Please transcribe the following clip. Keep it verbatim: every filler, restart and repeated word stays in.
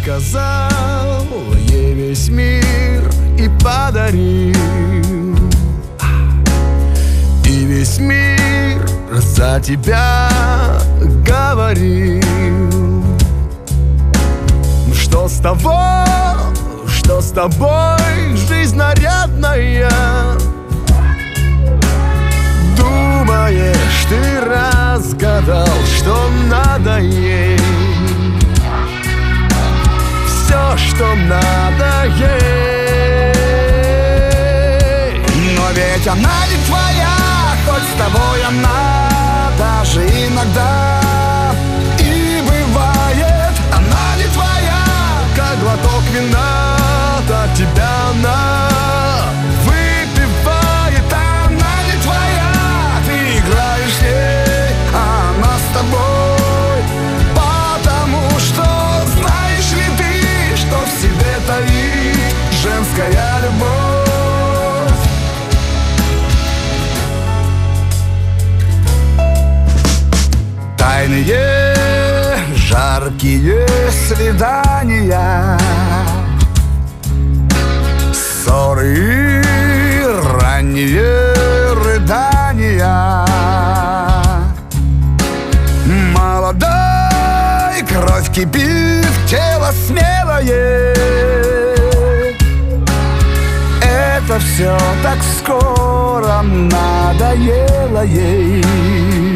рассказал ей весь мир и подарил, и весь мир за тебя говорил. Что с того, что с тобой жизнь нарядная? Думаешь, ты разгадал, что надо ей? Все, что надо ей. Но ведь она не твоя, хоть с тобой она даже иногда и бывает. Она не твоя, как глоток вина, от тебя она выпивает. Она не твоя, ты играешь ей, а она с тобой. Потому что знаешь ли ты, что в себе таит женская любовь? Тайные жаркие свидания, ссоры и ранние рыдания. Молодой кровь кипит, тело смелое. Это все так скоро надоело ей.